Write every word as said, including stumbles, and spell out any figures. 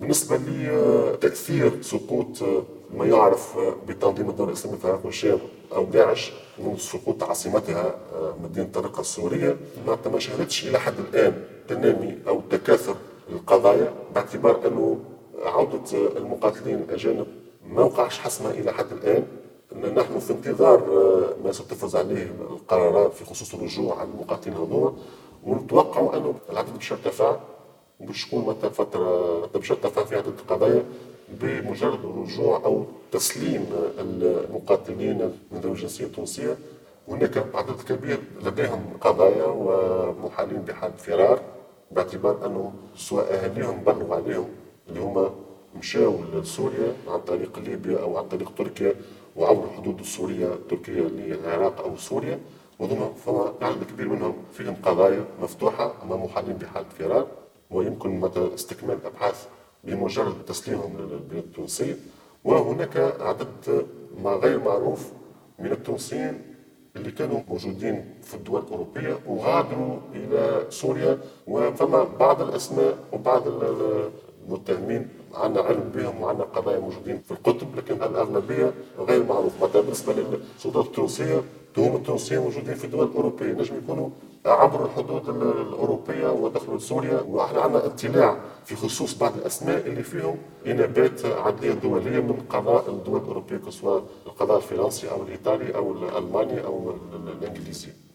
بالنسبة لتأثير سقوط ما يعرف بتنظيم الدولة الإسلامية في العراق والشام أو داعش منذ سقوط عاصمتها مدينة طرابلس السورية، ما شهدتش إلى حد الآن تنامي أو تكاثر القضايا، باعتبار أنه عودة المقاتلين الأجانب ما وقعش حسمها إلى حد الآن. نحن في انتظار ما ستفرز عليه القرارات في خصوص الرجوع عن المقاتلين هذوما، ونتوقع أنه العدد باش يرتفع وباش تكون مثلا فترة باش يرتفع في عدد القضايا بمجرد الرجوع أو تسليم المقاتلين من ذوي الجنسية التونسية. هناك عدد كبير لديهم قضايا ومحالين بحال فرار، باعتبار أنه سواء أهاليهم بلغوا عليهم اللي هما مشاو لسوريا عن طريق ليبيا أو عن طريق تركيا وعبر الحدود السورية التركية للعراق أو سوريا، وهما فما عدد كبير منهم فيهم قضايا مفتوحة أمام محالين بحال فرار، ويمكن مثلا استكمال الأبحاث بمجرد تسليمهم للبلاد التونسية. وهناك عدد ما غير معروف من التونسيين اللي كانوا موجودين في الدول الأوروبية وغادروا إلى سوريا، وفما بعض الأسماء وبعض المتهمين عنا علم بهم وعنا قضايا موجودين في الكتب، لكن الأغلبية غير معروف. مثلا بالنسبة للسلطات التونسية تهم التونسيين موجودين في الدول الأوروبية نجم يكونوا عبروا الحدود الأوروبية ودخلوا لسوريا، وإحنا عندنا اطلاع في خصوص بعض الأسماء اللي فيهم إنابات عدلية دولية من قضاء الدول الأوروبية، سواء القضاء الفرنسي أو الإيطالي أو الألماني أو الإنجليزي.